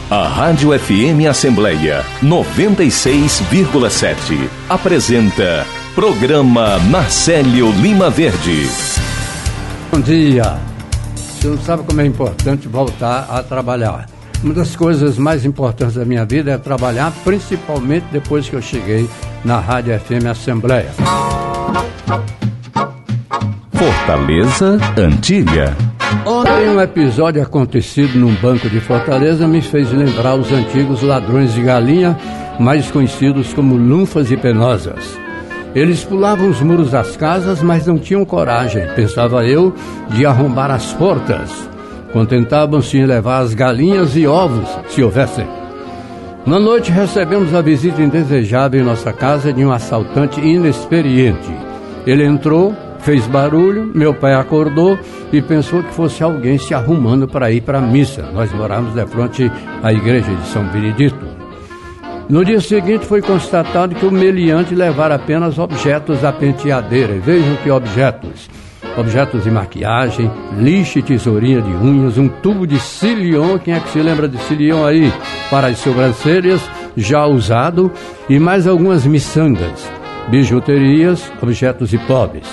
A Rádio FM Assembleia 96,7 apresenta Programa Marcélio Lima Verde. Bom dia. Você não sabe como é importante voltar a trabalhar. Uma das coisas mais importantes da minha vida é trabalhar, principalmente depois que eu cheguei na Rádio FM Assembleia. Fortaleza Antiga. Ontem um episódio acontecido num banco de Fortaleza me fez lembrar os antigos ladrões de galinha, mais conhecidos como lunfas e penosas. Eles pulavam os muros das casas, mas não tinham coragem, pensava eu, de arrombar as portas. Contentavam-se em levar as galinhas e ovos, se houvessem. Na noite recebemos a visita indesejável em nossa casa de um assaltante inexperiente. Ele entrou, fez barulho, meu pai acordou e pensou que fosse alguém se arrumando para ir para a missa. Nós morávamos de frente à igreja de São Benedito. No dia seguinte foi constatado que o meliante levara apenas objetos da penteadeira. E vejam que objetos. Objetos de maquiagem, lixa e tesourinha de unhas, um tubo de Silion, quem é que se lembra de Silion aí? Para as sobrancelhas, já usado, e mais algumas miçangas, bijuterias, objetos de pobres.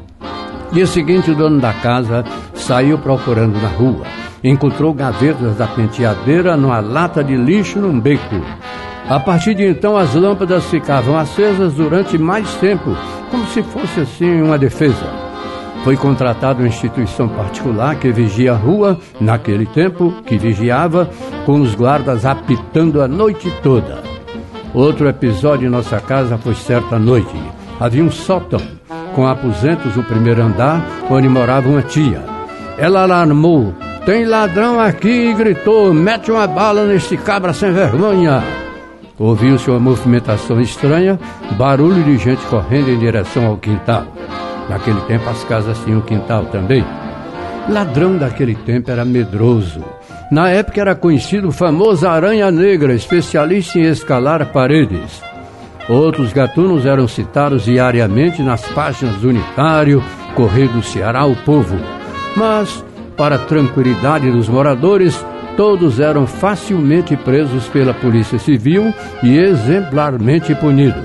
Dia seguinte, o dono da casa saiu procurando na rua. Encontrou gavetas da penteadeira numa lata de lixo num beco. A partir de então, as lâmpadas ficavam acesas durante mais tempo, como se fosse assim uma defesa. Foi contratada uma instituição particular que vigia a rua, naquele tempo, que vigiava, com os guardas apitando a noite toda. Outro episódio em nossa casa foi certa noite. Havia um sótão com aposentos no primeiro andar, onde morava uma tia. Ela alarmou: "Tem ladrão aqui!" e gritou: "Mete uma bala nesse cabra sem vergonha!" Ouviu-se uma movimentação estranha, barulho de gente correndo em direção ao quintal. Naquele tempo as casas tinham quintal também. Ladrão daquele tempo era medroso. Na época era conhecido o famoso Aranha Negra, especialista em escalar paredes. Outros gatunos eram citados diariamente nas páginas do Unitário, Correio do Ceará, O Povo. Mas, para a tranquilidade dos moradores, todos eram facilmente presos pela Polícia Civil e exemplarmente punidos.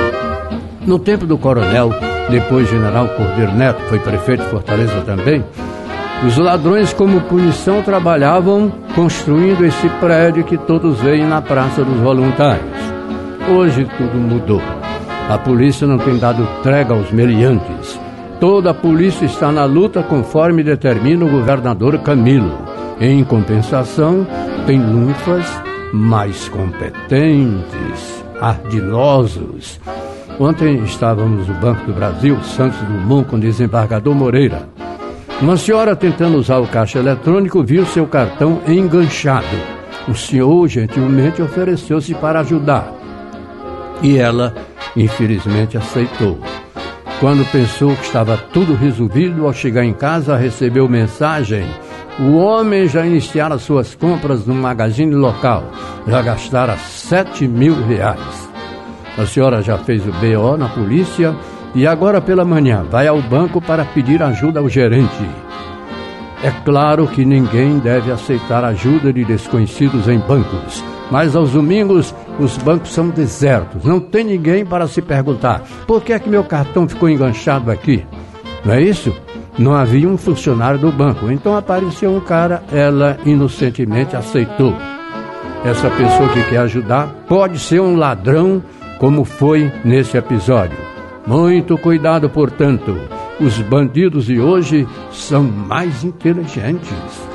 No tempo do coronel, depois general Cordeiro Neto, foi prefeito de Fortaleza também, os ladrões como punição trabalhavam construindo esse prédio que todos veem na Praça dos Voluntários. Hoje tudo mudou. A polícia não tem dado trégua aos meliantes. Toda a polícia está na luta conforme determina o governador Camilo. Em compensação, tem lunfas mais competentes, ardilosos. Ontem estávamos no Banco do Brasil, Santos Dumont, com o desembargador Moreira. Uma senhora tentando usar o caixa eletrônico viu seu cartão enganchado. O senhor gentilmente ofereceu-se para ajudar. E ela, infelizmente, aceitou. Quando pensou que estava tudo resolvido, ao chegar em casa, recebeu mensagem: o homem já iniciara suas compras no magazine local. Já gastara R$7.000. A senhora já fez o BO na polícia e agora pela manhã vai ao banco para pedir ajuda ao gerente. É claro que ninguém deve aceitar ajuda de desconhecidos em bancos, mas aos domingos os bancos são desertos. Não tem ninguém para se perguntar: por que é que meu cartão ficou enganchado aqui? Não é isso? Não havia um funcionário do banco. Então apareceu um cara, ela inocentemente aceitou. Essa pessoa que quer ajudar pode ser um ladrão, como foi nesse episódio. Muito cuidado, portanto. Os bandidos de hoje são mais inteligentes.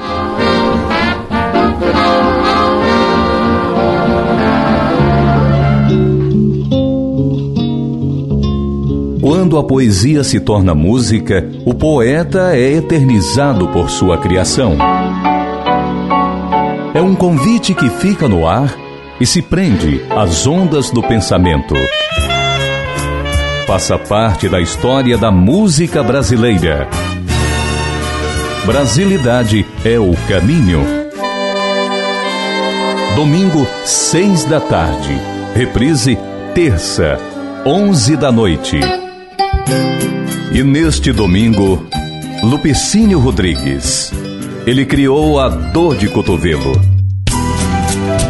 Quando a poesia se torna música, o poeta é eternizado por sua criação. É um convite que fica no ar e se prende às ondas do pensamento. Faça parte da história da música brasileira. Brasilidade é o caminho. Domingo, 18h. Reprise, terça, 23h. E neste domingo, Lupicínio Rodrigues. Ele criou a dor de cotovelo.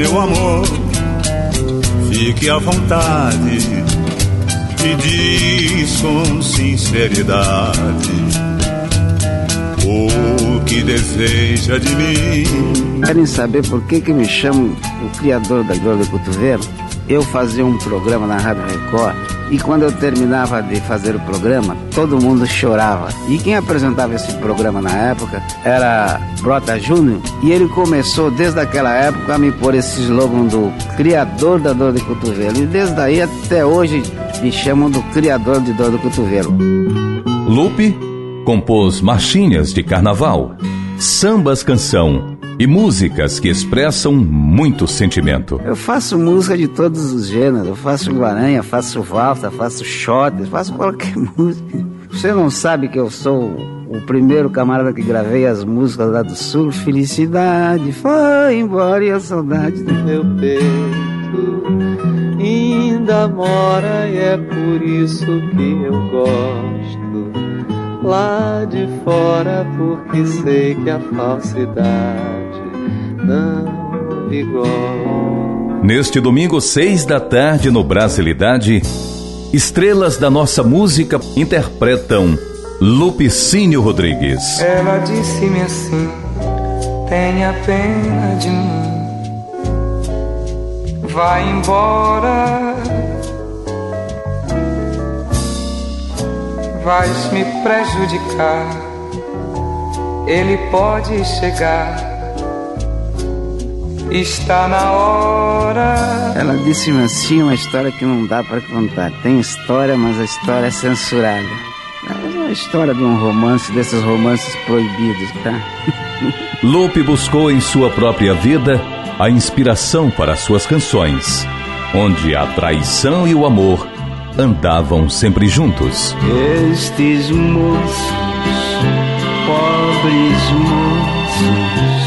meu amor, fique à vontade e diz com sinceridade o que deseja de mim. Querem saber por que me chamam o criador da dor de cotovelo? Eu fazia um programa na Rádio Record e quando eu terminava de fazer o programa, todo mundo chorava. E quem apresentava esse programa na época era Brota Júnior, e ele começou desde aquela época a me pôr esse slogan do criador da dor de cotovelo. E desde aí até hoje me chamam do criador de dor de cotovelo. Lupe compôs marchinhas de carnaval, sambas canção e músicas que expressam muito sentimento. Eu faço música de todos os gêneros. Eu faço guaranha, faço valsa, faço shot, faço qualquer música. Você não sabe que eu sou o primeiro camarada que gravei as músicas lá do Sul? Felicidade foi embora e a saudade do meu peito ainda mora, e é por isso que eu gosto lá de fora, porque sei que a falsidade não vigora. Neste domingo, 6h no Brasilidade, estrelas da nossa música interpretam Lupicínio Rodrigues. Ela disse-me assim: tenha pena de mim, vai embora, vais me prejudicar, ele pode chegar, está na hora. Ela disse-me assim, uma história que não dá pra contar. Tem história, mas a história é censurada. É uma história de um romance, desses romances proibidos, tá? Lupe buscou em sua própria vida a inspiração para suas canções, onde a traição e o amor andavam sempre juntos. Estes moços, pobres moços,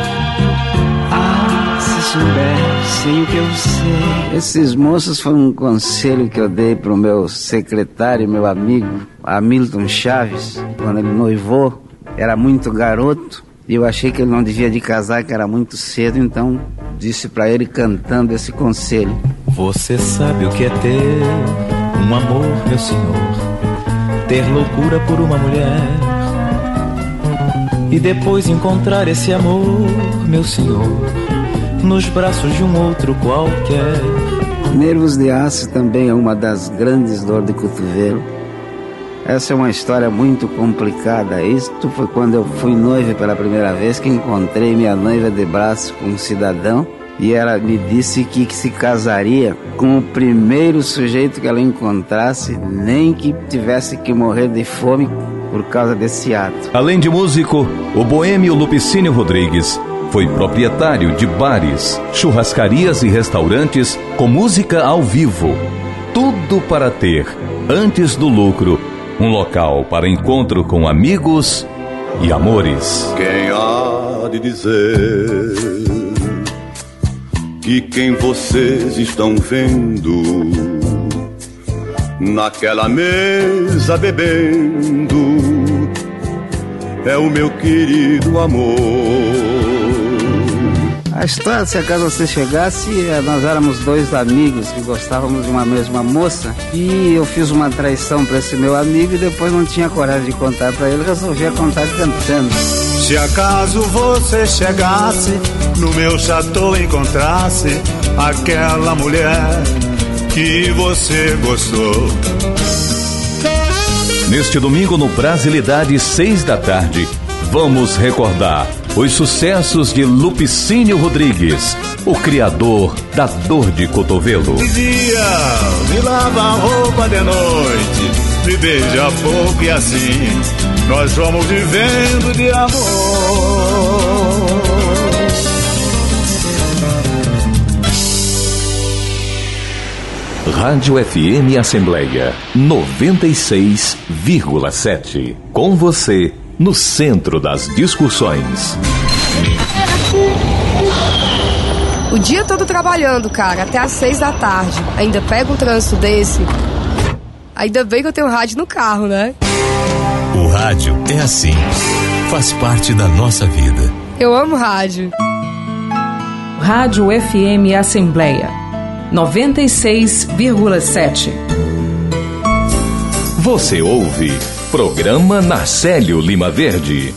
se soubessem o que eu sei. Esses moços foi um conselho que eu dei pro meu secretário, meu amigo Hamilton Chaves, quando ele noivou. Era muito garoto e eu achei que ele não devia de casar, que era muito cedo, então disse pra ele cantando esse conselho. Você sabe o que é ter um amor, meu senhor, ter loucura por uma mulher e depois encontrar esse amor, meu senhor, nos braços de um outro qualquer. Nervos de aço também é uma das grandes dores de cotovelo. Essa é uma história muito complicada. Isto foi quando eu fui noivo pela primeira vez, que encontrei minha noiva de braço com um cidadão, e ela me disse que se casaria com o primeiro sujeito que ela encontrasse, nem que tivesse que morrer de fome por causa desse ato. Além de músico, o boêmio Lupicínio Rodrigues foi proprietário de bares, churrascarias e restaurantes com música ao vivo. Tudo para ter, antes do lucro, um local para encontro com amigos e amores. Quem há de dizer que quem vocês estão vendo naquela mesa bebendo é o meu querido amor? A história, se acaso você chegasse, nós éramos dois amigos que gostávamos de uma mesma moça, e eu fiz uma traição para esse meu amigo e depois não tinha coragem de contar para ele, resolvi contar cantando. Se acaso você chegasse no meu chateau, encontrasse aquela mulher que você gostou. Neste domingo no Brasilidade, 6h, vamos recordar os sucessos de Lupicínio Rodrigues, o criador da dor de cotovelo. De dia, me lava a roupa, de noite me beija pouco, e assim nós vamos vivendo de amor. Rádio FM Assembleia 96,7. Com você no centro das discussões. O dia todo trabalhando, cara, até às 6h. Ainda pega um trânsito desse. Ainda bem que eu tenho rádio no carro, né? O rádio é assim, faz parte da nossa vida. Eu amo rádio. Rádio FM Assembleia 96,7. Você ouve Programa Narcélio Lima Verde.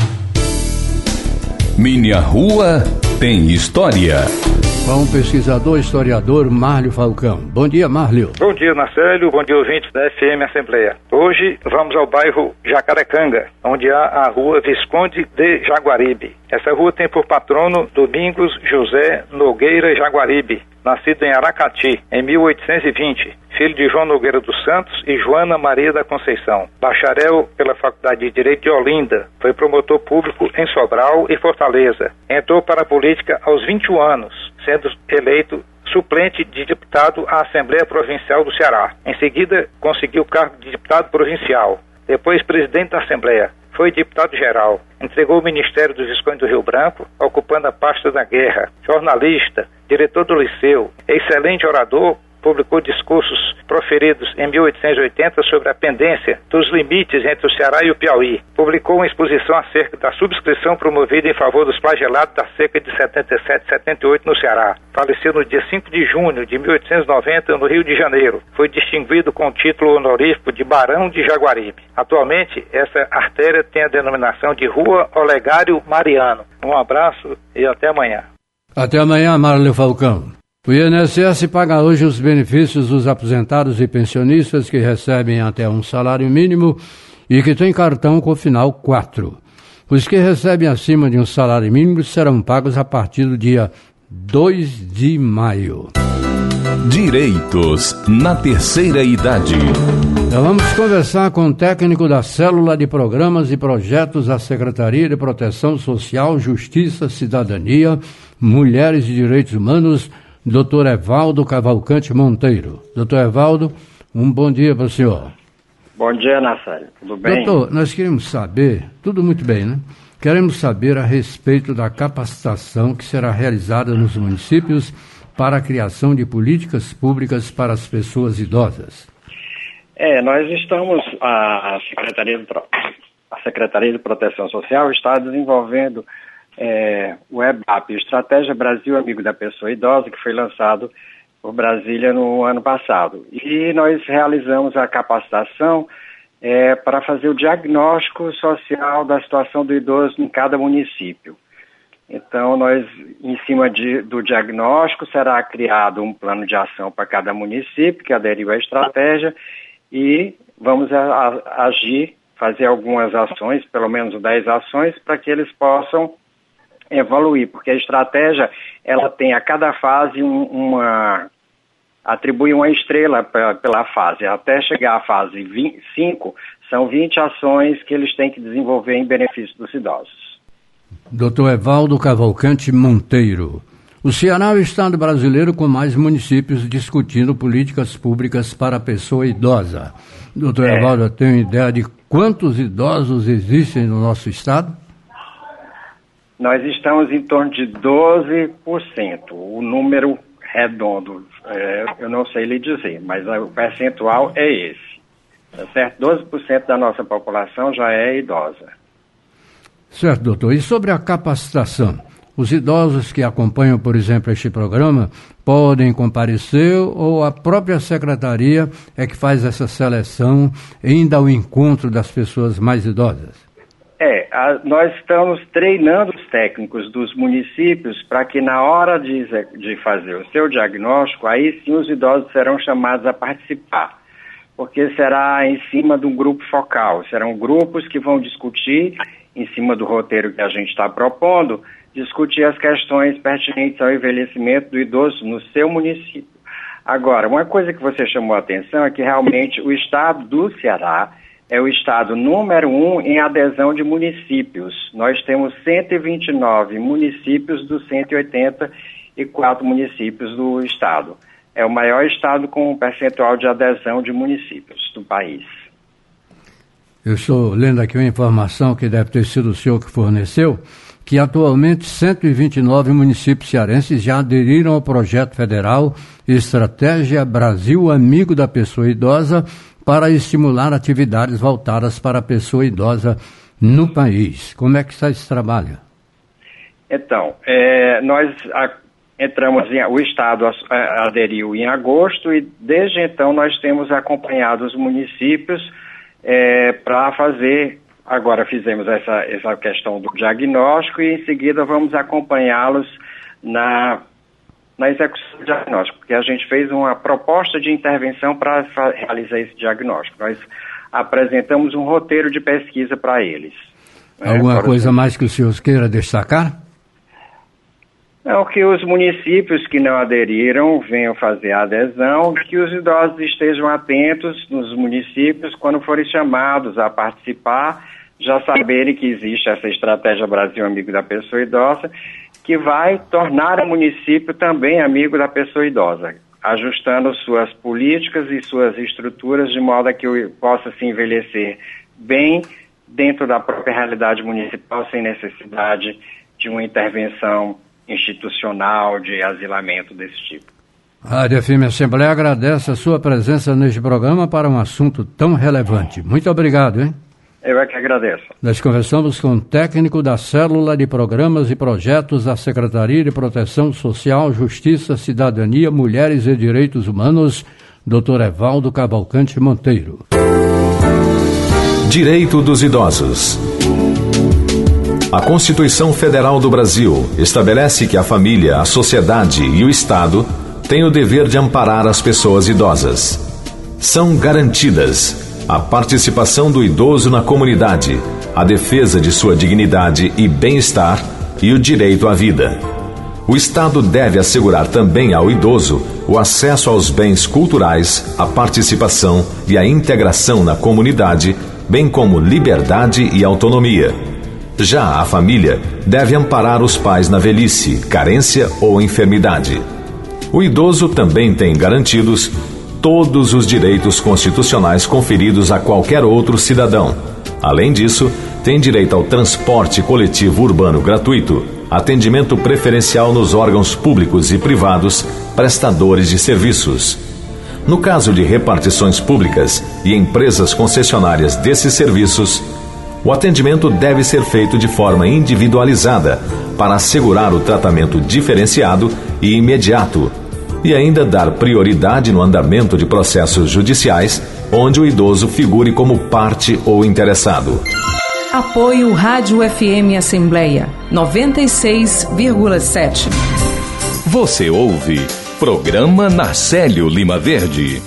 Minha Rua tem História. Com o pesquisador historiador Márlio Falcão. Bom dia, Márlio. Bom dia, Narcélio. Bom dia, ouvintes da FM Assembleia. Hoje vamos ao bairro Jacarecanga, onde há a Rua Visconde de Jaguaribe. Essa rua tem por patrono Domingos José Nogueira Jaguaribe, nascido em Aracati, em 1820, filho de João Nogueira dos Santos e Joana Maria da Conceição. Bacharel pela Faculdade de Direito de Olinda, foi promotor público em Sobral e Fortaleza. Entrou para a política aos 21 anos, sendo eleito suplente de deputado à Assembleia Provincial do Ceará. Em seguida, conseguiu o cargo de deputado provincial, depois presidente da Assembleia. Foi deputado-geral, entregou o Ministério dos Visconde do Rio Branco, ocupando a pasta da guerra. Jornalista, diretor do Liceu, excelente orador, publicou discursos proferidos em 1880 sobre a pendência dos limites entre o Ceará e o Piauí. Publicou uma exposição acerca da subscrição promovida em favor dos flagelados da seca de 77-78 no Ceará. Faleceu no dia 5 de junho de 1890 no Rio de Janeiro. Foi distinguido com o título honorífico de Barão de Jaguaribe. Atualmente, essa artéria tem a denominação de Rua Olegário Mariano. Um abraço e até amanhã. Até amanhã, Márlio Falcão. O INSS paga hoje os benefícios dos aposentados e pensionistas que recebem até um salário mínimo e que têm cartão com final 4. Os que recebem acima de um salário mínimo serão pagos a partir do dia 2 de maio. Direitos na terceira idade. Então vamos conversar com o técnico da Célula de Programas e Projetos da Secretaria de Proteção Social, Justiça, Cidadania, Mulheres e Direitos Humanos, Dr. Evaldo Cavalcante Monteiro. Doutor Evaldo, um bom dia para o senhor. Bom dia, Narcélio. Tudo bem? Doutor, nós queremos saber, tudo muito bem, né? Queremos saber a respeito da capacitação que será realizada nos municípios para a criação de políticas públicas para as pessoas idosas. Nós estamos, a Secretaria de Proteção Social está desenvolvendo o EBAP, Estratégia Brasil Amigo da Pessoa Idosa, que foi lançado por Brasília no ano passado. E nós realizamos a capacitação para fazer o diagnóstico social da situação do idoso em cada município. Então, nós, em cima do diagnóstico, será criado um plano de ação para cada município, que aderiu à estratégia, e vamos agir, fazer algumas ações, pelo menos 10 ações, para que eles possam evoluir, porque a estratégia, ela tem a cada fase atribui uma estrela pela fase, até chegar à fase 5, são 20 ações que eles têm que desenvolver em benefício dos idosos. Dr. Evaldo Cavalcante Monteiro. O Ceará é o estado brasileiro com mais municípios discutindo políticas públicas para a pessoa idosa. Dr. Evaldo, tem ideia de quantos idosos existem no nosso estado? Nós estamos em torno de 12%, o número redondo, eu não sei lhe dizer, mas o percentual é esse, tá certo? 12% da nossa população já é idosa. Certo, doutor. E sobre a capacitação? Os idosos que acompanham, por exemplo, este programa, podem comparecer ou a própria secretaria é que faz essa seleção ainda ao encontro das pessoas mais idosas? Nós estamos treinando os técnicos dos municípios para que na hora de fazer o seu diagnóstico, aí sim os idosos serão chamados a participar, porque será em cima de um grupo focal, serão grupos que vão discutir, em cima do roteiro que a gente está propondo, discutir as questões pertinentes ao envelhecimento do idoso no seu município. Agora, uma coisa que você chamou a atenção é que realmente o estado do Ceará é o estado número 1 em adesão de municípios. Nós temos 129 municípios dos 184 municípios do estado. É o maior estado com um percentual de adesão de municípios do país. Eu estou lendo aqui uma informação que deve ter sido o senhor que forneceu, que atualmente 129 municípios cearenses já aderiram ao projeto federal Estratégia Brasil Amigo da Pessoa Idosa para estimular atividades voltadas para a pessoa idosa no país. Como é que está esse trabalho? Então, nós o Estado aderiu em agosto e desde então nós temos acompanhado os municípios para fazer, agora fizemos essa questão do diagnóstico e em seguida vamos acompanhá-los na execução do diagnóstico, porque a gente fez uma proposta de intervenção para realizar esse diagnóstico. Nós apresentamos um roteiro de pesquisa para eles. Alguma coisa mais que o senhor queira destacar? Não, que os municípios que não aderiram venham fazer a adesão, que os idosos estejam atentos nos municípios quando forem chamados a participar, já saberem que existe essa estratégia Brasil Amigo da Pessoa Idosa, que vai tornar o município também amigo da pessoa idosa, ajustando suas políticas e suas estruturas de modo a que possa se envelhecer bem dentro da própria realidade municipal, sem necessidade de uma intervenção institucional de asilamento desse tipo. A Rádio FM Assembleia agradece a sua presença neste programa para um assunto tão relevante. Muito obrigado, hein? Eu é que agradeço. Nós conversamos com o técnico da Célula de Programas e Projetos da Secretaria de Proteção Social, Justiça, Cidadania, Mulheres e Direitos Humanos, Dr. Evaldo Cavalcante Monteiro. Direito dos idosos. A Constituição Federal do Brasil estabelece que a família, a sociedade e o Estado têm o dever de amparar as pessoas idosas. São garantidas a participação do idoso na comunidade, a defesa de sua dignidade e bem-estar e o direito à vida. O Estado deve assegurar também ao idoso o acesso aos bens culturais, a participação e a integração na comunidade, bem como liberdade e autonomia. Já a família deve amparar os pais na velhice, carência ou enfermidade. O idoso também tem garantidos todos os direitos constitucionais conferidos a qualquer outro cidadão. Além disso, tem direito ao transporte coletivo urbano gratuito, atendimento preferencial nos órgãos públicos e privados, prestadores de serviços. No caso de repartições públicas e empresas concessionárias desses serviços, o atendimento deve ser feito de forma individualizada para assegurar o tratamento diferenciado e imediato e ainda dar prioridade no andamento de processos judiciais onde o idoso figure como parte ou interessado. Apoio Rádio FM Assembleia 96,7. Você ouve Programa Narcélio Lima Verde.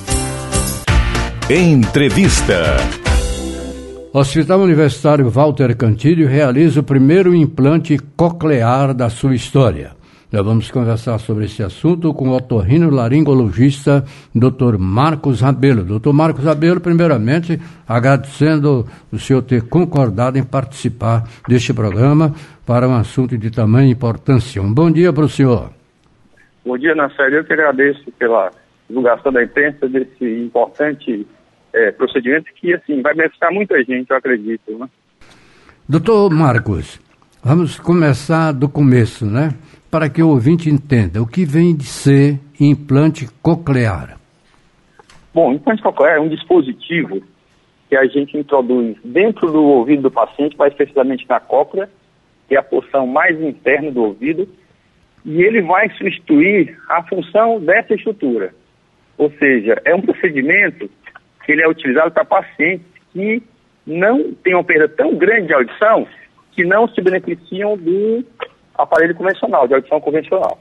Entrevista. Hospital Universitário Walter Cantilho realiza o primeiro implante coclear da sua história. Nós vamos conversar sobre esse assunto com o otorrinolaringologista Dr. Marcos Rabelo. Dr. Marcos Rabelo, primeiramente, agradecendo o senhor ter concordado em participar deste programa para um assunto de tamanha importância. Um bom dia para o senhor. Bom dia, Narcélio. Eu que agradeço pela divulgação da imprensa desse importante procedimento que, assim, vai beneficiar muita gente, eu acredito, né? Doutor Marcos, vamos começar do começo, né? Para que o ouvinte entenda o que vem de ser implante coclear. Bom, implante coclear é um dispositivo que a gente introduz dentro do ouvido do paciente, mais precisamente na cóclea, que é a porção mais interna do ouvido, e ele vai substituir a função dessa estrutura. Ou seja, é um procedimento que ele é utilizado para pacientes que não têm uma perda tão grande de audição que não se beneficiam do aparelho convencional, de audição convencional.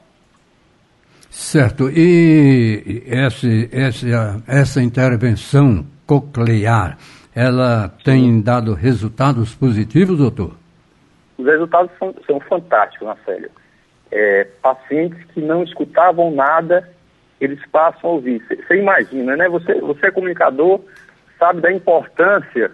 Certo. E essa intervenção coclear, ela tem dado resultados positivos, doutor? Os resultados são fantásticos, Marcelo. Pacientes que não escutavam nada, eles passam a ouvir. Você imagina, né? Você é comunicador, sabe da importância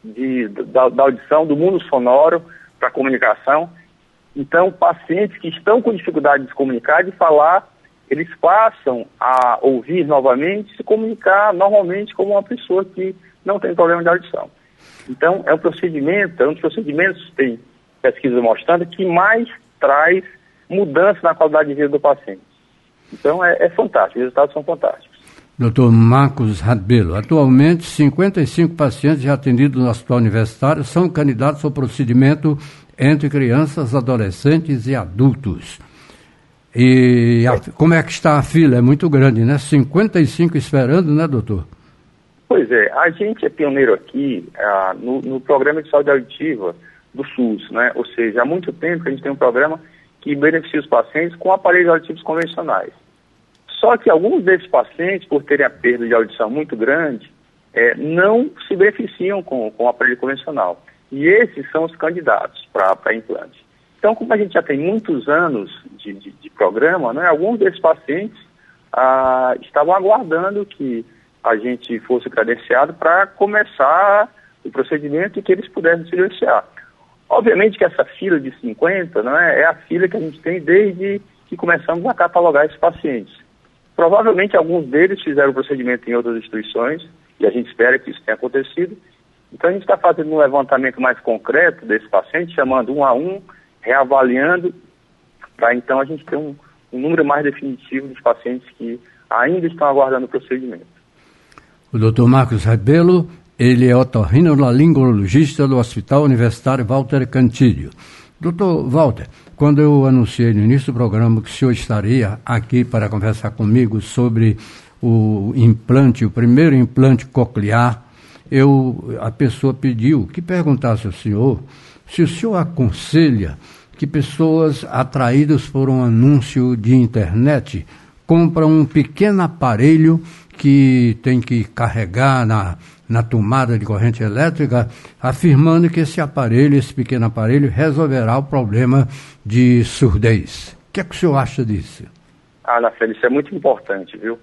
da audição, do mundo sonoro para a comunicação. Então, pacientes que estão com dificuldade de se comunicar, de falar, eles passam a ouvir novamente, se comunicar normalmente como uma pessoa que não tem problema de audição. Então, é um dos procedimentos, tem pesquisa mostrando, que mais traz mudança na qualidade de vida do paciente. Então, é fantástico, os resultados são fantásticos. Dr. Marcos Rabelo, atualmente 55 pacientes já atendidos no Hospital Universitário são candidatos ao procedimento entre crianças, adolescentes e adultos. E como é que está a fila? É muito grande, né? 55 esperando, né, doutor? Pois é, a gente é pioneiro aqui no programa de saúde auditiva do SUS, né? Ou seja, há muito tempo que a gente tem um programa que beneficia os pacientes com aparelhos auditivos convencionais. Só que alguns desses pacientes, por terem a perda de audição muito grande, não se beneficiam com o aparelho convencional. E esses são os candidatos para implante. Então, como a gente já tem muitos anos de programa, né, alguns desses pacientes estavam aguardando que a gente fosse credenciado para começar o procedimento e que eles pudessem se beneficiar. Obviamente que essa fila de 50, né, é a fila que a gente tem desde que começamos a catalogar esses pacientes. Provavelmente alguns deles fizeram o procedimento em outras instituições, e a gente espera que isso tenha acontecido. Então a gente está fazendo um levantamento mais concreto desse paciente, chamando um a um, reavaliando, para então a gente ter um número mais definitivo dos pacientes que ainda estão aguardando o procedimento. O Dr. Marcos Rabelo, ele é otorrinolaringologista do Hospital Universitário Walter Cantillo. Doutor Walter, quando eu anunciei no início do programa que o senhor estaria aqui para conversar comigo sobre o implante, o primeiro implante coclear, a pessoa pediu que perguntasse ao senhor se o senhor aconselha que pessoas atraídas por um anúncio de internet compram um pequeno aparelho que tem que carregar na tomada de corrente elétrica, afirmando que esse pequeno aparelho, resolverá o problema de surdez. O que é que o senhor acha disso? Nacélio, isso é muito importante, viu?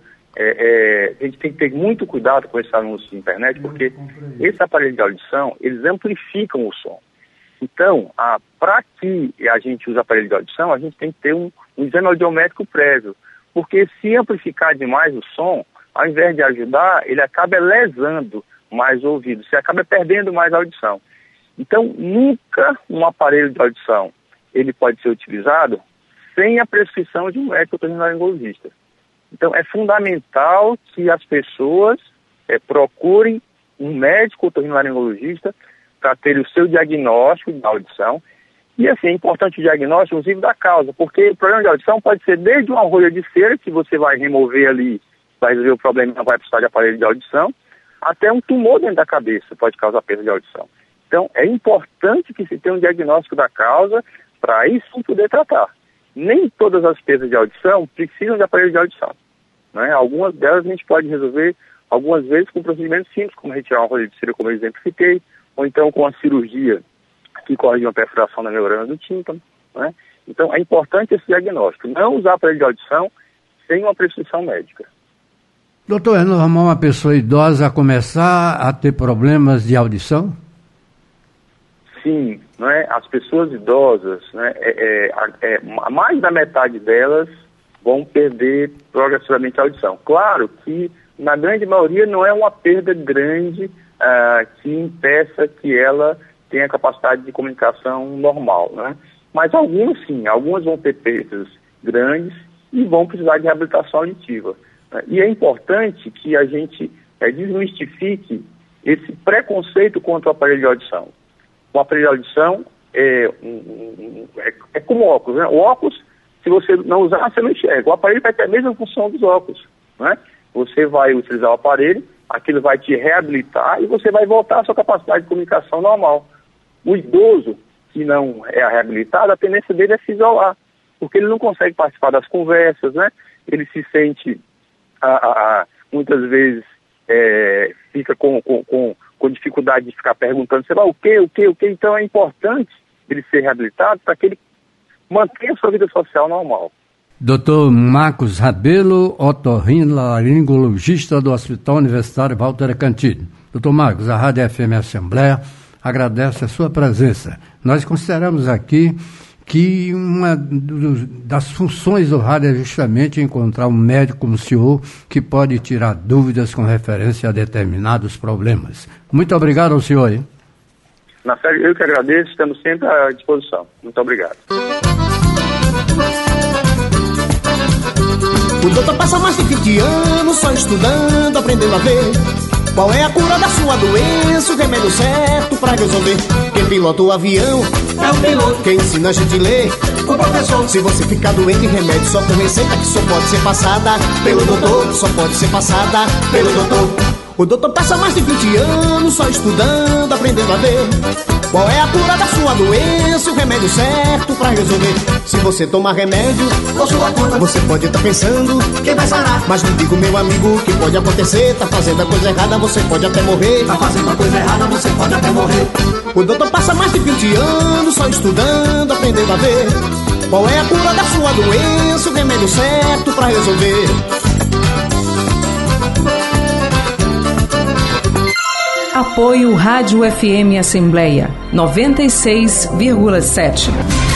A gente tem que ter muito cuidado com esse anúncio de internet, porque esse aparelho de audição, eles amplificam o som. Então, para que a gente use aparelho de audição, a gente tem que ter um exame audiométrico prévio, porque se amplificar demais o som, ao invés de ajudar, ele acaba lesando mais o ouvido, você acaba perdendo mais a audição. Então, nunca um aparelho de audição ele pode ser utilizado sem a prescrição de um médico otorrinolaringologista. Então, é fundamental que as pessoas procurem um médico otorrinolaringologista para ter o seu diagnóstico da audição. E, assim, é importante o diagnóstico, inclusive, da causa, porque o problema de audição pode ser desde uma rolha de cera, que você vai remover ali, vai resolver o problema e não vai precisar de aparelho de audição, até um tumor dentro da cabeça pode causar perda de audição. Então, é importante que se tenha um diagnóstico da causa para aí sim poder tratar. Nem todas as perdas de audição precisam de aparelho de audição, né? Algumas delas a gente pode resolver, algumas vezes, com procedimentos simples, como retirar uma rolha de cera, como eu exemplifiquei, ou então com a cirurgia que corrige uma perfuração na membrana do tímpano, né? Então, é importante esse diagnóstico. Não usar aparelho de audição sem uma prescrição médica. Doutor, é normal uma pessoa idosa começar a ter problemas de audição? Sim, não é? As pessoas idosas, né, mais da metade delas vão perder progressivamente a audição. Claro que, na grande maioria, não é uma perda grande que impeça que ela tenha capacidade de comunicação normal, né? Mas algumas sim, algumas vão ter perdas grandes e vão precisar de reabilitação auditiva. E é importante que a gente desmistifique esse preconceito contra o aparelho de audição. O aparelho de audição é como óculos, né? O óculos, se você não usar, você não enxerga. O aparelho vai ter a mesma função dos óculos, né? Você vai utilizar o aparelho, aquilo vai te reabilitar e você vai voltar à sua capacidade de comunicação normal. O idoso que não é reabilitado, a tendência dele é se isolar, porque ele não consegue participar das conversas, né? Ele se sente muitas vezes fica com dificuldade de ficar perguntando, sei lá, o quê? Então é importante ele ser reabilitado para que ele mantenha a sua vida social normal. Dr. Marcos Rabelo, otorrinolaringologista do Hospital Universitário Walter Cantillo. Dr. Marcos, a Rádio FM Assembleia agradece a sua presença. Nós consideramos aqui que uma das funções do rádio é justamente encontrar um médico como o senhor que pode tirar dúvidas com referência a determinados problemas. Muito obrigado ao senhor, hein? Nacélio, eu que agradeço, estamos sempre à disposição. Muito obrigado. O doutor passa mais de 20 anos só estudando, aprendendo a ver qual é a cura da sua doença, o remédio certo pra resolver. Quem pilota o avião é o piloto. Quem ensina a gente a ler, o professor. Se você ficar doente, remédio só com receita que só pode ser passada pelo doutor, só pode ser passada pelo doutor. O doutor passa mais de 20 anos só estudando, aprendendo a ver qual é a cura da sua doença, o remédio certo pra resolver. Se você tomar remédio por sua conta, você pode estar pensando que vai sarar, mas não digo, meu amigo, que pode acontecer. Tá fazendo a coisa errada, você pode até morrer. Tá fazendo a coisa errada, você pode até morrer. O doutor passa mais de 20 anos só estudando, aprendendo a ver qual é a cura da sua doença, o remédio certo pra resolver. Apoio Rádio FM Assembleia 96,7.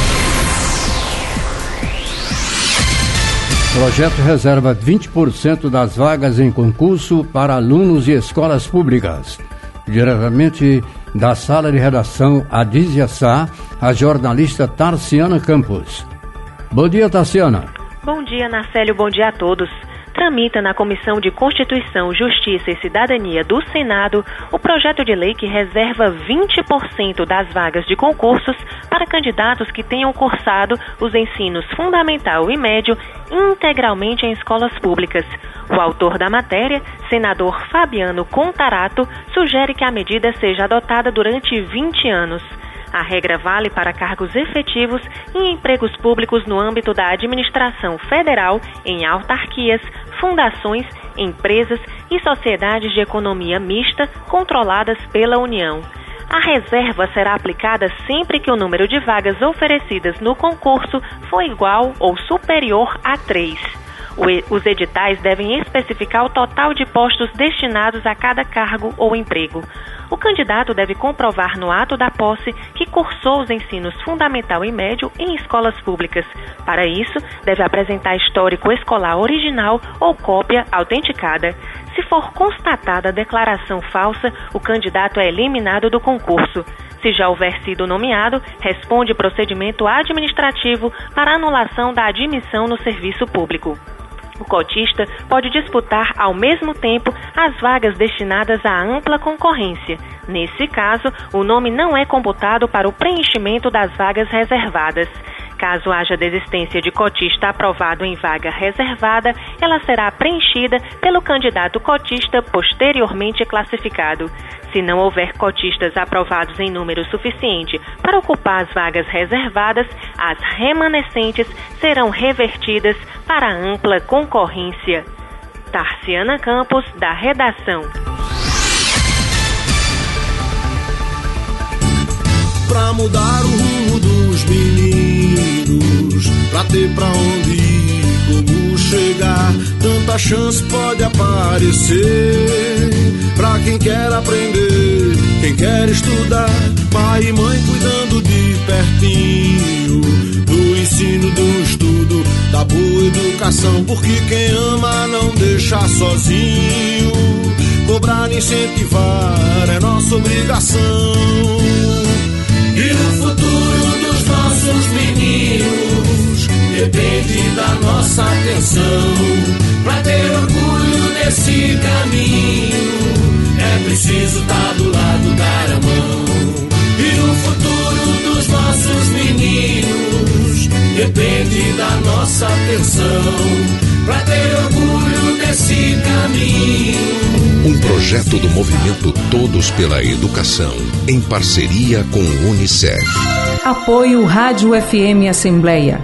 Projeto reserva 20% das vagas em concurso para alunos e escolas públicas. Diretamente da sala de redação Adísia Sá, a jornalista Tarciana Campos. Bom dia, Tarciana. Bom dia, Narcélio. Bom dia a todos. Tramita na Comissão de Constituição, Justiça e Cidadania do Senado o projeto de lei que reserva 20% das vagas de concursos para candidatos que tenham cursado os ensinos fundamental e médio integralmente em escolas públicas. O autor da matéria, senador Fabiano Contarato, sugere que a medida seja adotada durante 20 anos. A regra vale para cargos efetivos e empregos públicos no âmbito da administração federal, em autarquias, fundações, empresas e sociedades de economia mista controladas pela União. A reserva será aplicada sempre que o número de vagas oferecidas no concurso for igual ou superior a 3. Os editais devem especificar o total de postos destinados a cada cargo ou emprego. O candidato deve comprovar no ato da posse que cursou os ensinos fundamental e médio em escolas públicas. Para isso, deve apresentar histórico escolar original ou cópia autenticada. Se for constatada a declaração falsa, o candidato é eliminado do concurso. Se já houver sido nomeado, responde procedimento administrativo para anulação da admissão no serviço público. O cotista pode disputar ao mesmo tempo as vagas destinadas à ampla concorrência. Nesse caso, o nome não é computado para o preenchimento das vagas reservadas. Caso haja desistência de cotista aprovado em vaga reservada, ela será preenchida pelo candidato cotista posteriormente classificado. Se não houver cotistas aprovados em número suficiente para ocupar as vagas reservadas, as remanescentes serão revertidas para ampla concorrência. Tarciana Campos, da redação. Pra mudar o rumo dos meninos, pra ter pra onde ir, como chegar, tanta chance pode aparecer. Pra quem quer aprender, quem quer estudar, pai e mãe cuidando de pertinho do ensino, do estudo, da boa educação, porque quem ama não deixa sozinho. Cobrar e incentivar é nossa obrigação. E o futuro dos nossos meninos depende da nossa atenção. Pra ter orgulho desse caminho, é preciso estar do lado, dar a mão. E o futuro dos nossos meninos depende da nossa atenção. Pra ter orgulho desse caminho. Um projeto do movimento Todos pela Educação, em parceria com o Unicef. Apoio Rádio FM Assembleia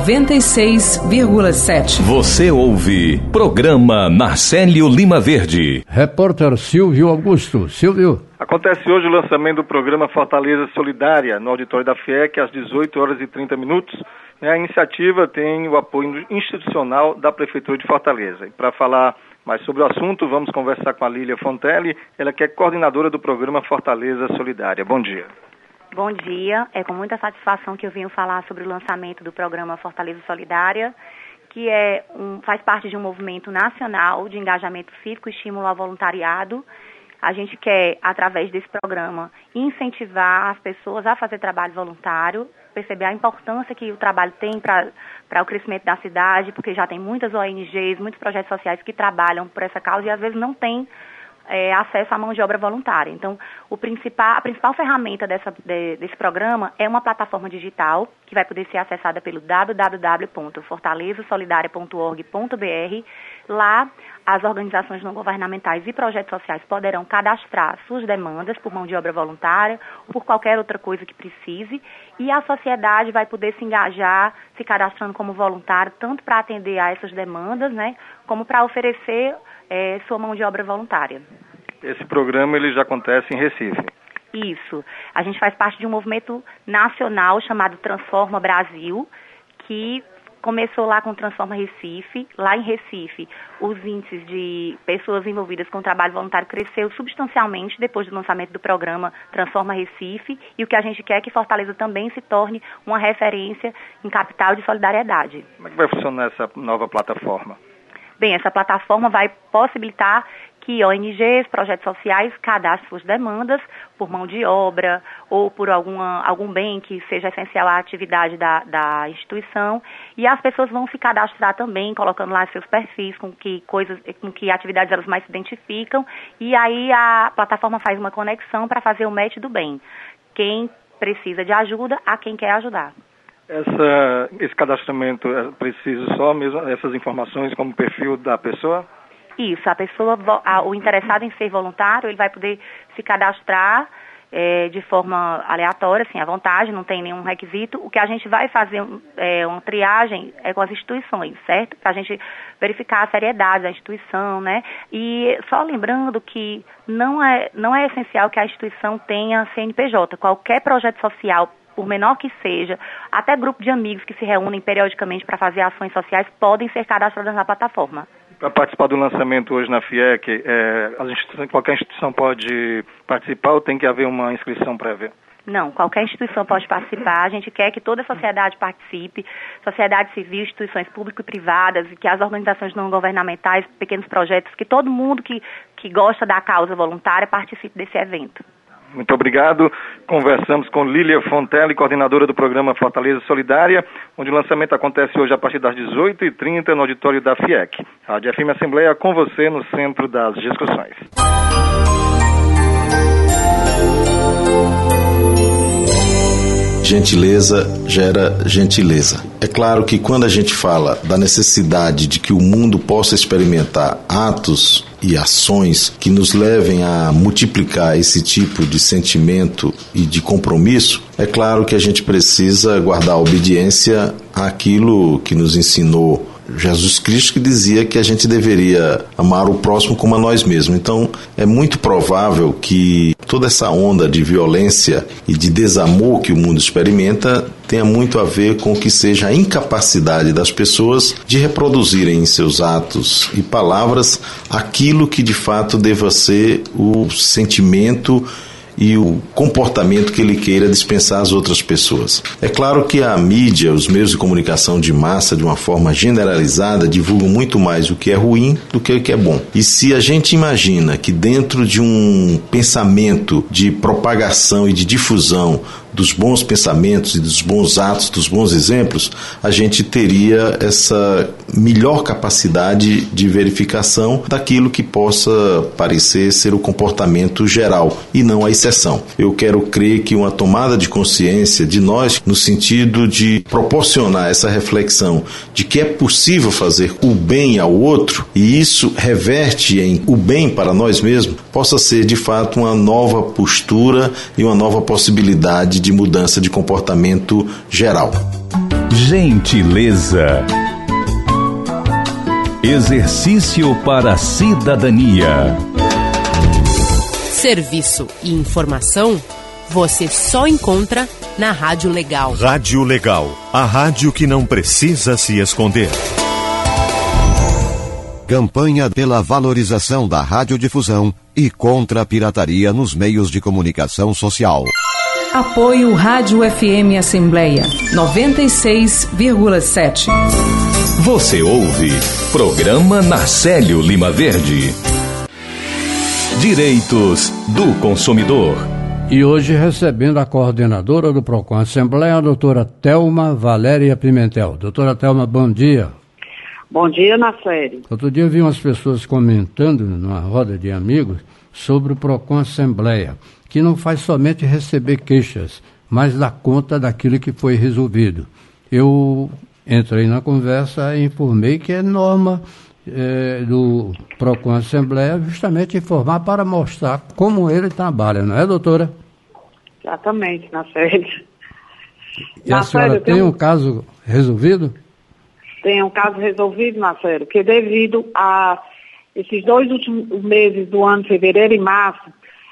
96,7. Você ouve Programa Narcélio Lima Verde. Repórter Silvio Augusto. Silvio. Acontece hoje o lançamento do programa Fortaleza Solidária, no auditório da FIEC, às 18h30. A iniciativa tem o apoio institucional da Prefeitura de Fortaleza. E para falar mais sobre o assunto, vamos conversar com a Lília Fontelli, ela que é coordenadora do programa Fortaleza Solidária. Bom dia. Bom dia, é com muita satisfação que eu venho falar sobre o lançamento do programa Fortaleza Solidária, que faz parte de um movimento nacional de engajamento cívico e estímulo ao voluntariado. A gente quer, através desse programa, incentivar as pessoas a fazer trabalho voluntário, perceber a importância que o trabalho tem para o crescimento da cidade, porque já tem muitas ONGs, muitos projetos sociais que trabalham por essa causa e às vezes não tem acesso à mão de obra voluntária. Então, a principal ferramenta desse programa é uma plataforma digital que vai poder ser acessada pelo www.fortalezasolidaria.org.br. Lá, as organizações não governamentais e projetos sociais poderão cadastrar suas demandas por mão de obra voluntária, por qualquer outra coisa que precise, e a sociedade vai poder se engajar, se cadastrando como voluntário, tanto para atender a essas demandas, né, como para oferecer sua mão de obra voluntária. Esse programa ele já acontece em Recife. Isso. A gente faz parte de um movimento nacional chamado Transforma Brasil, que começou lá com o Transforma Recife. Lá em Recife, os índices de pessoas envolvidas com trabalho voluntário cresceu substancialmente depois do lançamento do programa Transforma Recife, e o que a gente quer é que Fortaleza também se torne uma referência em capital de solidariedade. Como é que vai funcionar essa nova plataforma? Bem, essa plataforma vai possibilitar que ONGs, projetos sociais, cadastrem suas demandas por mão de obra ou por algum bem que seja essencial à atividade da instituição, e as pessoas vão se cadastrar também, colocando lá seus perfis, com que atividades elas mais se identificam, e aí a plataforma faz uma conexão para fazer o match do bem. Quem precisa de ajuda a quem quer ajudar. Esse cadastramento é preciso só mesmo essas informações como perfil da pessoa? Isso, o interessado em ser voluntário, ele vai poder se cadastrar de forma aleatória, assim, à vontade, não tem nenhum requisito. O que a gente vai fazer uma triagem com as instituições, certo? Para a gente verificar a seriedade da instituição, né? E só lembrando que não é essencial que a instituição tenha CNPJ. Qualquer projeto social, por menor que seja, até grupo de amigos que se reúnem periodicamente para fazer ações sociais podem ser cadastrados na plataforma. Para participar do lançamento hoje na FIEC, qualquer instituição pode participar ou tem que haver uma inscrição prévia? Não, qualquer instituição pode participar. A gente quer que toda a sociedade participe, sociedade civil, instituições públicas e privadas, e que as organizações não governamentais, pequenos projetos, que todo mundo que gosta da causa voluntária participe desse evento. Muito obrigado. Conversamos com Lília Fontelli, coordenadora do programa Fortaleza Solidária, onde o lançamento acontece hoje a partir das 18h30 no auditório da FIEC. A Rádio FM Assembleia com você no centro das discussões. Gentileza gera gentileza. É claro que quando a gente fala da necessidade de que o mundo possa experimentar atos e ações que nos levem a multiplicar esse tipo de sentimento e de compromisso, é claro que a gente precisa guardar a obediência àquilo que nos ensinou Jesus Cristo, que dizia que a gente deveria amar o próximo como a nós mesmos. Então, é muito provável que toda essa onda de violência e de desamor que o mundo experimenta tenha muito a ver com o que seja a incapacidade das pessoas de reproduzirem em seus atos e palavras aquilo que de fato deva ser o sentimento e o comportamento que ele queira dispensar às outras pessoas. É claro que a mídia, os meios de comunicação de massa, de uma forma generalizada, divulgam muito mais o que é ruim do que o que é bom. E se a gente imagina que dentro de um pensamento de propagação e de difusão dos bons pensamentos e dos bons atos, dos bons exemplos, a gente teria essa melhor capacidade de verificação daquilo que possa parecer ser o comportamento geral e não a exceção. Eu quero crer que uma tomada de consciência de nós, no sentido de proporcionar essa reflexão de que é possível fazer o bem ao outro, e isso reverte em o bem para nós mesmos, possa ser de fato uma nova postura e uma nova possibilidade de mudança de comportamento geral. Gentileza. Exercício para a cidadania. Serviço e informação você só encontra na Rádio Legal. Rádio Legal, a rádio que não precisa se esconder. Campanha pela valorização da radiodifusão e contra a pirataria nos meios de comunicação social. Apoio Rádio FM Assembleia 96,7. Você ouve Programa Narcélio Lima Verde. Direitos do consumidor. E hoje recebendo a coordenadora do PROCON Assembleia, a doutora Thelma Valéria Pimentel. Doutora Thelma, bom dia. Bom dia, Naceli. Outro dia eu vi umas pessoas comentando numa roda de amigos sobre o PROCON Assembleia, que não faz somente receber queixas, mas dá conta daquilo que foi resolvido. Eu entrei na conversa e informei que é norma do PROCON Assembleia justamente informar para mostrar como ele trabalha, não é, doutora? Exatamente, Naceli. E a senhora tem um caso resolvido? Tem um caso resolvido, Naceli, que devido a esses 2 últimos meses do ano, fevereiro e março,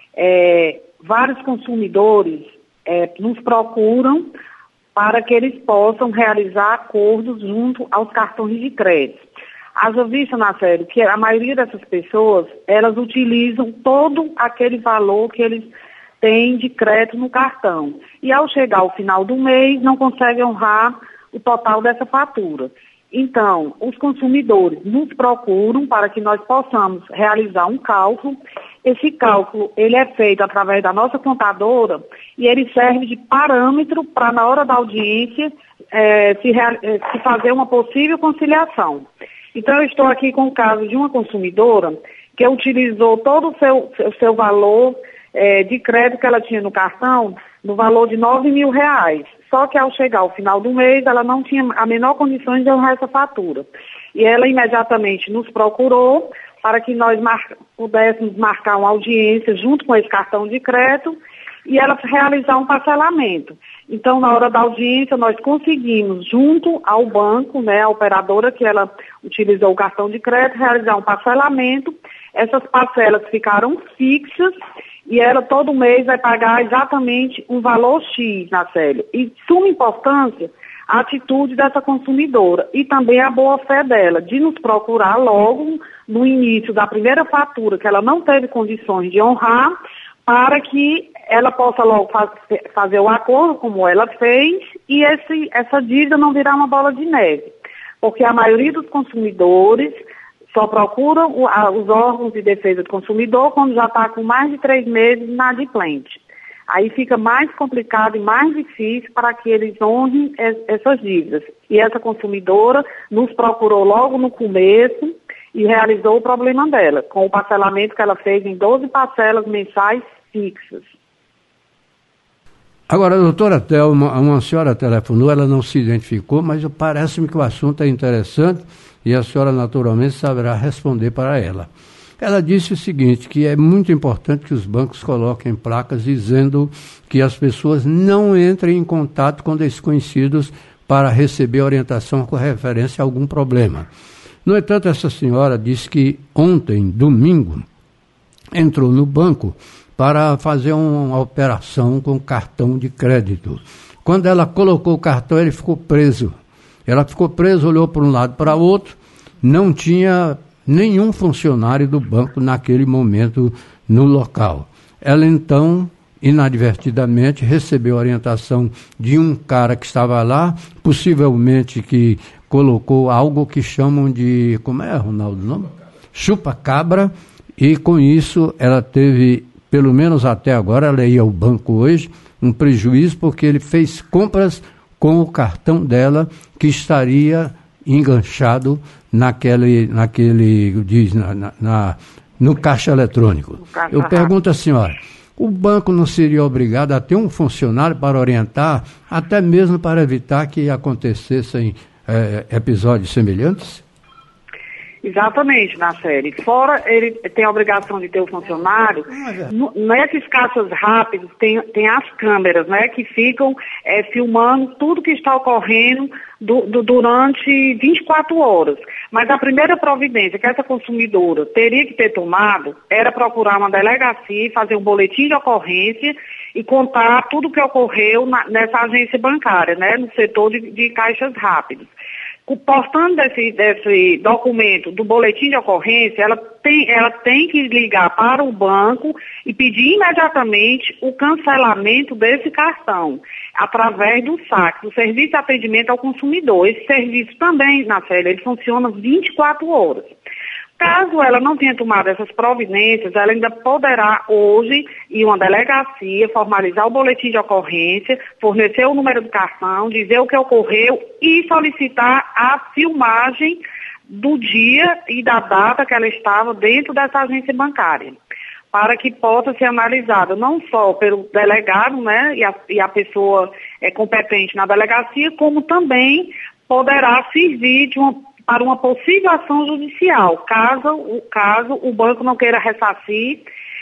vários consumidores nos procuram para que eles possam realizar acordos junto aos cartões de crédito. Haja vista, Naceli, que a maioria dessas pessoas, elas utilizam todo aquele valor que eles têm de crédito no cartão. E ao chegar ao final do mês, não conseguem honrar o total dessa fatura. Então, os consumidores nos procuram para que nós possamos realizar um cálculo. Esse cálculo, ele é feito através da nossa contadora e ele serve de parâmetro para, na hora da audiência, se fazer uma possível conciliação. Então, eu estou aqui com o caso de uma consumidora que utilizou todo o seu valor de crédito que ela tinha no cartão, no valor de R$ 9.000. Só que ao chegar ao final do mês, ela não tinha a menor condição de honrar essa fatura. E ela imediatamente nos procurou para que nós pudéssemos marcar uma audiência junto com esse cartão de crédito e ela realizar um parcelamento. Então, na hora da audiência, nós conseguimos, junto ao banco, né, a operadora que ela utilizou o cartão de crédito, realizar um parcelamento. Essas parcelas ficaram fixas e ela todo mês vai pagar exatamente um valor X, Naceli. E, de suma importância, a atitude dessa consumidora e também a boa-fé dela, de nos procurar logo no início da primeira fatura, que ela não teve condições de honrar, para que ela possa logo fazer o acordo, como ela fez, e essa dívida não virar uma bola de neve. Porque a maioria dos consumidores só procuram os órgãos de defesa do consumidor quando já está com mais de 3 meses inadimplente. Aí fica mais complicado e mais difícil para que eles honrem essas dívidas. E essa consumidora nos procurou logo no começo e realizou o problema dela, com o parcelamento que ela fez em 12 parcelas mensais fixas. Agora, doutora Thelma, uma senhora telefonou, ela não se identificou, mas parece-me que o assunto é interessante e a senhora naturalmente saberá responder para ela. Ela disse o seguinte, que é muito importante que os bancos coloquem placas dizendo que as pessoas não entrem em contato com desconhecidos para receber orientação com referência a algum problema. No entanto, essa senhora disse que ontem, domingo, entrou no banco para fazer uma operação com cartão de crédito. Quando ela colocou o cartão, ele ficou preso. Ela ficou presa, olhou para um lado para o outro, não tinha nenhum funcionário do banco naquele momento no local. Ela então, inadvertidamente, recebeu a orientação de um cara que estava lá, possivelmente que colocou algo que chamam de, como é, Ronaldo, o nome? Chupa-cabra, e com isso ela teve, pelo menos até agora, ela ia ao banco hoje, um prejuízo porque ele fez compras com o cartão dela que estaria enganchado no caixa eletrônico. Eu pergunto à senhora, o banco não seria obrigado a ter um funcionário para orientar, até mesmo para evitar que acontecessem episódios semelhantes? Exatamente, Naceli. Fora ele tem a obrigação de ter o funcionário, nesses caixas rápidos tem as câmeras, né, que ficam filmando tudo que está ocorrendo durante 24 horas. Mas a primeira providência que essa consumidora teria que ter tomado era procurar uma delegacia, fazer um boletim de ocorrência e contar tudo o que ocorreu nessa agência bancária, né, no setor de caixas rápidos. Portanto, desse documento do boletim de ocorrência, ela tem que ligar para o banco e pedir imediatamente o cancelamento desse cartão, através do SAC, do Serviço de Atendimento ao Consumidor. Esse serviço também, Naceli, ele funciona 24 horas. Caso ela não tenha tomado essas providências, ela ainda poderá hoje ir a uma delegacia, formalizar o boletim de ocorrência, fornecer o número do cartão, dizer o que ocorreu e solicitar a filmagem do dia e da data que ela estava dentro dessa agência bancária, para que possa ser analisada não só pelo delegado, né, e a pessoa competente na delegacia, como também poderá servir para uma possível ação judicial, caso o banco não queira ressarcir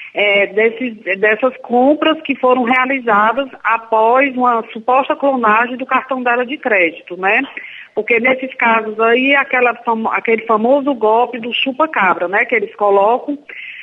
dessas compras que foram realizadas após uma suposta clonagem do cartão dela de crédito, né? Porque nesses casos aí, aquele famoso golpe do chupa-cabra, né? Que eles colocam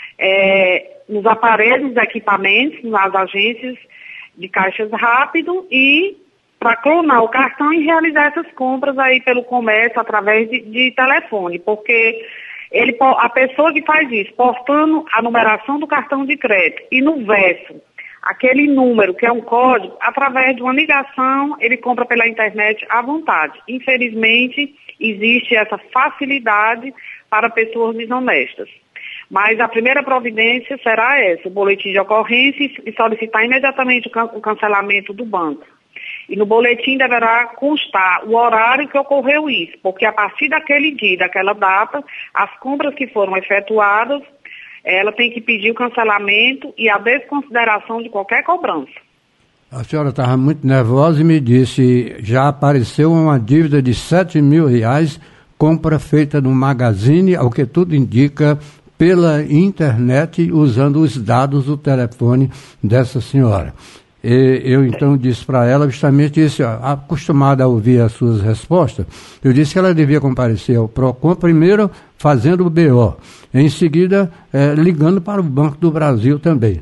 nos aparelhos, nos equipamentos, nas agências de caixas rápido e para clonar o cartão e realizar essas compras aí pelo comércio através de telefone, porque a pessoa que faz isso, portando a numeração do cartão de crédito e no verso, aquele número que é um código, através de uma ligação, ele compra pela internet à vontade. Infelizmente, existe essa facilidade para pessoas desonestas. Mas a primeira providência será essa, o boletim de ocorrência e solicitar imediatamente o cancelamento do banco. E no boletim deverá constar o horário que ocorreu isso, porque a partir daquele dia, daquela data, as compras que foram efetuadas, ela tem que pedir o cancelamento e a desconsideração de qualquer cobrança. A senhora estava muito nervosa e me disse, já apareceu uma dívida de R$7 mil, compra feita no Magazine, ao que tudo indica, pela internet, usando os dados do telefone dessa senhora. Eu então disse para ela justamente isso, acostumada a ouvir as suas respostas, eu disse que ela devia comparecer ao PROCON primeiro fazendo o BO, em seguida ligando para o Banco do Brasil também.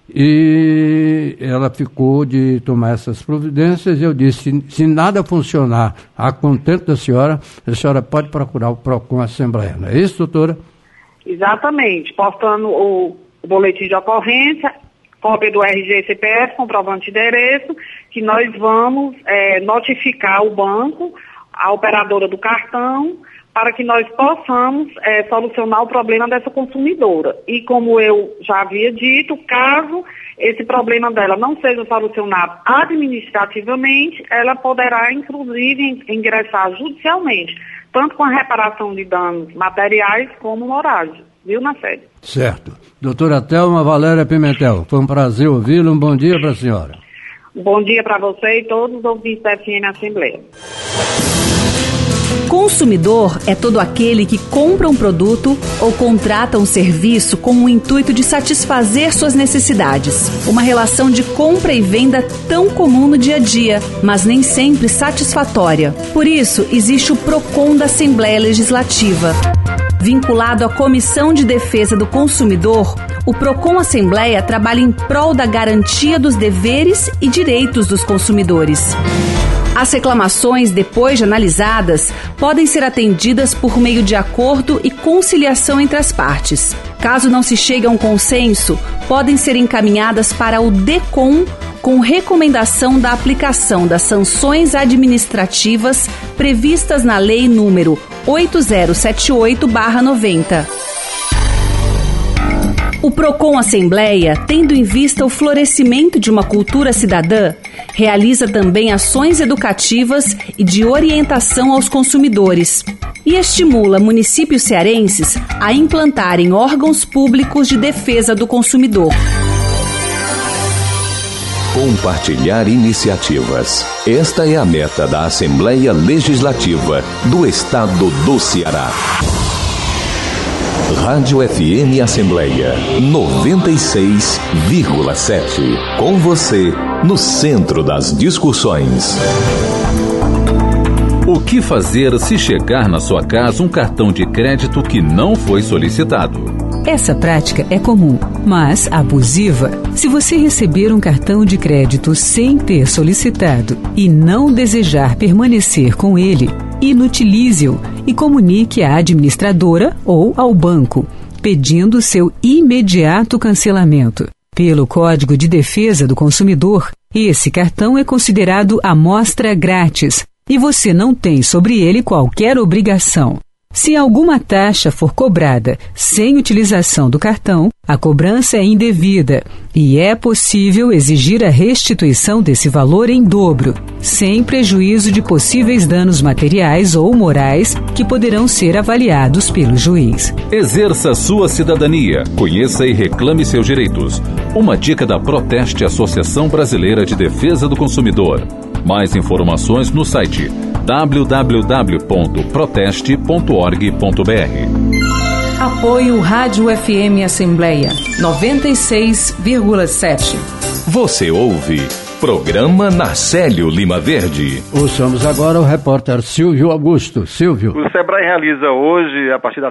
E ela ficou de tomar essas providências. Eu disse, se nada funcionar a contento da senhora, a senhora pode procurar o PROCON Assembleia. Não é isso, doutora? Exatamente, postando o boletim de ocorrência, cópia do RG e CPF, comprovante de endereço, que nós vamos notificar o banco, a operadora do cartão, para que nós possamos solucionar o problema dessa consumidora. E como eu já havia dito, caso esse problema dela não seja solucionado administrativamente, ela poderá, inclusive, ingressar judicialmente, tanto com a reparação de danos materiais como morais. Viu, na sede? Certo. Doutora Thelma Valéria Pimentel, foi um prazer ouvi-la. Um bom dia para a senhora. Bom dia para você e todos os ouvintes da FM Assembleia. Consumidor é todo aquele que compra um produto ou contrata um serviço com o intuito de satisfazer suas necessidades. Uma relação de compra e venda tão comum no dia a dia, mas nem sempre satisfatória. Por isso, existe o PROCON da Assembleia Legislativa. Vinculado à Comissão de Defesa do Consumidor, o PROCON Assembleia trabalha em prol da garantia dos deveres e direitos dos consumidores. As reclamações, depois de analisadas, podem ser atendidas por meio de acordo e conciliação entre as partes. Caso não se chegue a um consenso, podem ser encaminhadas para o DECOM com recomendação da aplicação das sanções administrativas previstas na Lei número 8078/90. O PROCON Assembleia, tendo em vista o florescimento de uma cultura cidadã, realiza também ações educativas e de orientação aos consumidores e estimula municípios cearenses a implantarem órgãos públicos de defesa do consumidor. Compartilhar iniciativas. Esta é a meta da Assembleia Legislativa do Estado do Ceará. Rádio FM Assembleia 96,7. Com você, no centro das discussões. O que fazer se chegar na sua casa um cartão de crédito que não foi solicitado? Essa prática é comum, mas abusiva. Se você receber um cartão de crédito sem ter solicitado e não desejar permanecer com ele, inutilize-o e comunique à administradora ou ao banco, pedindo seu imediato cancelamento. Pelo Código de Defesa do Consumidor, esse cartão é considerado amostra grátis e você não tem sobre ele qualquer obrigação. Se alguma taxa for cobrada sem utilização do cartão, a cobrança é indevida e é possível exigir a restituição desse valor em dobro, sem prejuízo de possíveis danos materiais ou morais que poderão ser avaliados pelo juiz. Exerça sua cidadania, conheça e reclame seus direitos. Uma dica da Proteste, Associação Brasileira de Defesa do Consumidor. Mais informações no site www.proteste.org.br. Apoio Rádio FM Assembleia 96,7. Você ouve Programa Narcélio Lima Verde. Ouçamos agora o repórter Silvio Augusto. Silvio. O SEBRAE realiza hoje, a partir das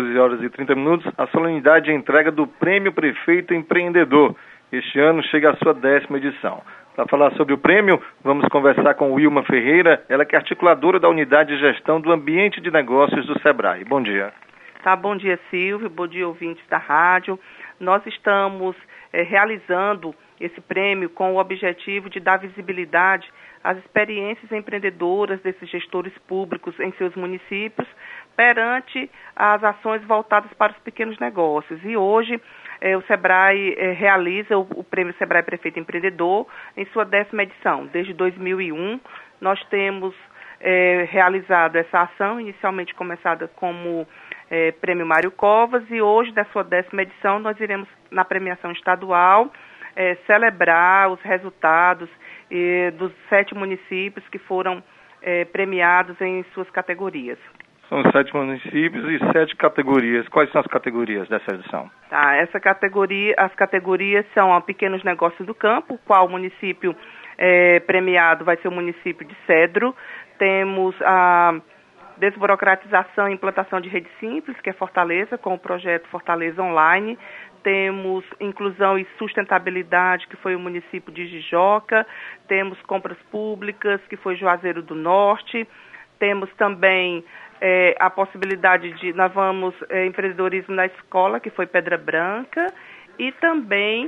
14h30, a solenidade de entrega do Prêmio Prefeito Empreendedor. Este ano chega à sua 10ª edição. Para falar sobre o prêmio, vamos conversar com Wilma Ferreira, ela que é articuladora da Unidade de Gestão do Ambiente de Negócios do SEBRAE. Bom dia. Bom dia, Silvio. Bom dia, ouvintes da rádio. Nós estamos realizando esse prêmio com o objetivo de dar visibilidade às experiências empreendedoras desses gestores públicos em seus municípios perante as ações voltadas para os pequenos negócios. E hoje o SEBRAE realiza o Prêmio SEBRAE Prefeito Empreendedor em sua 10ª edição. Desde 2001, nós temos realizado essa ação, inicialmente começada como Prêmio Mário Covas, e hoje, da sua 10ª edição, nós iremos, na premiação estadual, celebrar os resultados dos 7 municípios que foram premiados em suas categorias. São 7 municípios e 7 categorias. Quais são as categorias dessa edição? As categorias são pequenos negócios do campo, qual município premiado vai ser o município de Cedro. Temos a desburocratização e implantação de rede simples, que é Fortaleza, com o projeto Fortaleza Online. Temos inclusão e sustentabilidade, que foi o município de Jijoca. Temos compras públicas, que foi Juazeiro do Norte. Temos também a possibilidade de, empreendedorismo na escola, que foi Pedra Branca, e também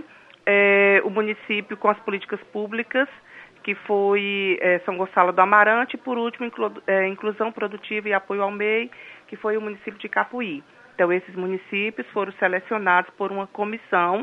o município com as políticas públicas, que foi São Gonçalo do Amarante, e por último, inclusão produtiva e apoio ao MEI, que foi o município de Capuí. Então, esses municípios foram selecionados por uma comissão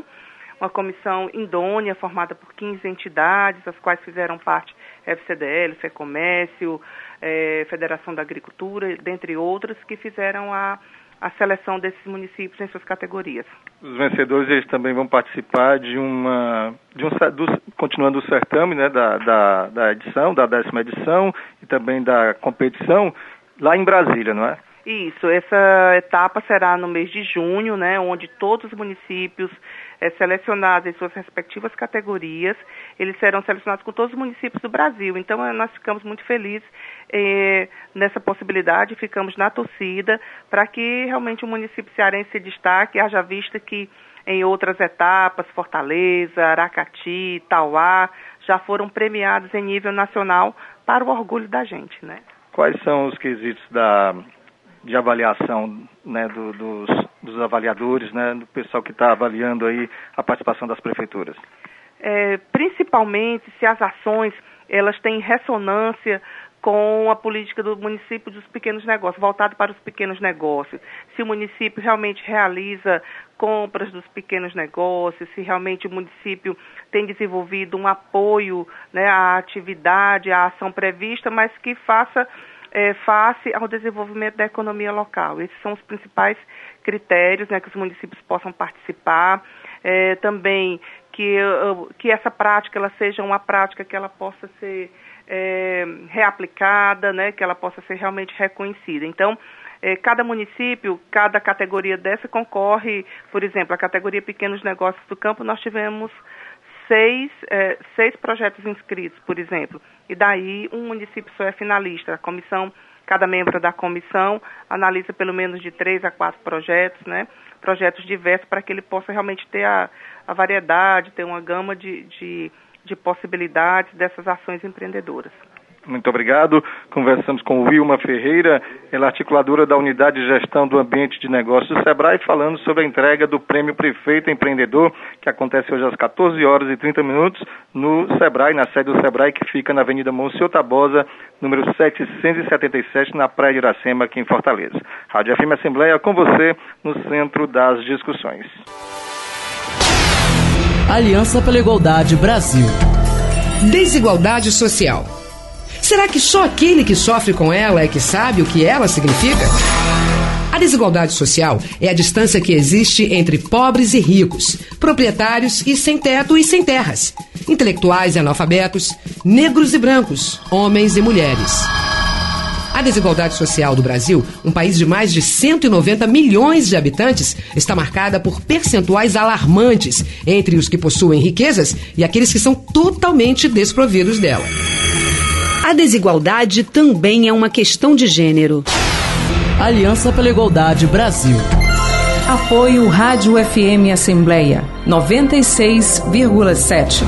idônea, formada por 15 entidades, as quais fizeram parte FCDL, FEComércio, Federação da Agricultura, dentre outras, que fizeram a seleção desses municípios em suas categorias. Os vencedores, eles também vão participar continuando o certame, né, da edição, da 10ª edição, e também da competição, lá em Brasília, não é? Isso, essa etapa será no mês de junho, né, onde todos os municípios selecionados em suas respectivas categorias, eles serão selecionados com todos os municípios do Brasil. Então, nós ficamos muito felizes nessa possibilidade, ficamos na torcida para que realmente o município cearense se destaque, haja vista que em outras etapas, Fortaleza, Aracati, Tauá, já foram premiados em nível nacional para o orgulho da gente, né? Quais são os quesitos de avaliação, né, dos avaliadores, né, do pessoal que está avaliando aí a participação das prefeituras? Principalmente se as ações elas têm ressonância com a política do município dos pequenos negócios, voltado para os pequenos negócios. Se o município realmente realiza compras dos pequenos negócios, se realmente o município tem desenvolvido um apoio, né, à atividade, à ação prevista, mas que faça face ao desenvolvimento da economia local. Esses são os principais critérios, né, que os municípios possam participar. Também que essa prática ela seja uma prática que ela possa ser reaplicada, né, que ela possa ser realmente reconhecida. Então, cada município, cada categoria dessa concorre, por exemplo, a categoria Pequenos Negócios do Campo, nós tivemos 6 projetos inscritos, por exemplo, e daí um município só é finalista. Cada membro da comissão analisa pelo menos de 3 a 4 projetos, né? Projetos diversos, para que ele possa realmente ter a variedade, ter uma gama de possibilidades dessas ações empreendedoras. Muito obrigado. Conversamos com Wilma Ferreira, ela é articuladora da Unidade de Gestão do Ambiente de Negócios do SEBRAE, falando sobre a entrega do Prêmio Prefeito Empreendedor, que acontece hoje às 14 horas e 30 minutos no SEBRAE, na sede do SEBRAE, que fica na Avenida Monsenhor Tabosa, número 777, na Praia de Iracema, aqui em Fortaleza. Rádio FM Assembleia, com você, no centro das discussões. Aliança pela Igualdade Brasil. Desigualdade social. Será que só aquele que sofre com ela é que sabe o que ela significa? A desigualdade social é a distância que existe entre pobres e ricos, proprietários e sem teto e sem terras, intelectuais e analfabetos, negros e brancos, homens e mulheres. A desigualdade social do Brasil, um país de mais de 190 milhões de habitantes, está marcada por percentuais alarmantes entre os que possuem riquezas e aqueles que são totalmente desprovidos dela. A desigualdade também é uma questão de gênero. Aliança pela Igualdade Brasil. Apoio Rádio FM Assembleia 96,7.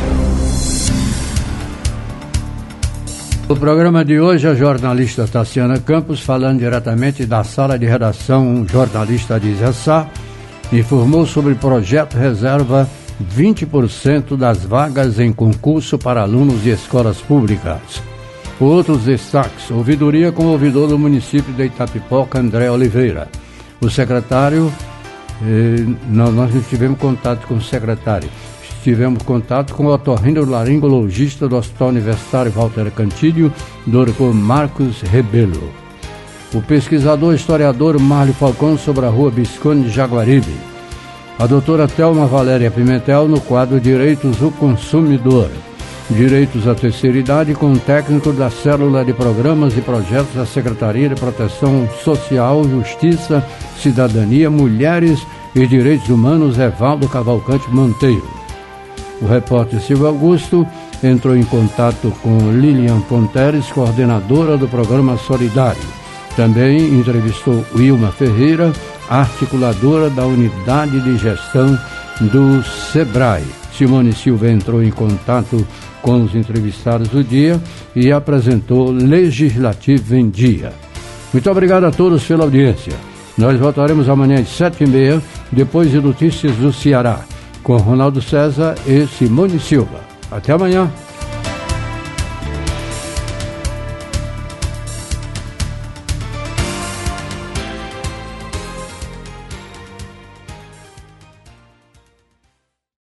No programa de hoje, a jornalista Tassiana Campos, falando diretamente da sala de redação jornalista de Zessá, informou sobre o projeto reserva 20% das vagas em concurso para alunos de escolas públicas. Outros destaques: ouvidoria com o ouvidor do município de Itapipoca, André Oliveira. O secretário, nós não tivemos contato com o secretário, tivemos contato com o otorrinolaringologista do Hospital Universitário Walter Cantilho, Dr. Marcos Rebelo. O pesquisador historiador Marlio Falcão sobre a Rua Visconde de Jaguaribe. A doutora Thelma Valéria Pimentel no quadro Direitos do Consumidor. Direitos à terceira idade com o técnico da Célula de Programas e Projetos da Secretaria de Proteção Social, Justiça, Cidadania, Mulheres e Direitos Humanos, Evaldo Cavalcante Monteiro. O repórter Silvio Augusto entrou em contato com Lilian Ponteres, coordenadora do Programa Solidário. Também entrevistou Wilma Ferreira, articuladora da Unidade de Gestão do SEBRAE. Simone Silva entrou em contato com os entrevistados do dia e apresentou Legislativo em Dia. Muito obrigado a todos pela audiência. Nós voltaremos amanhã às 7h30, depois de notícias do Ceará, com Ronaldo César e Simone Silva. Até amanhã.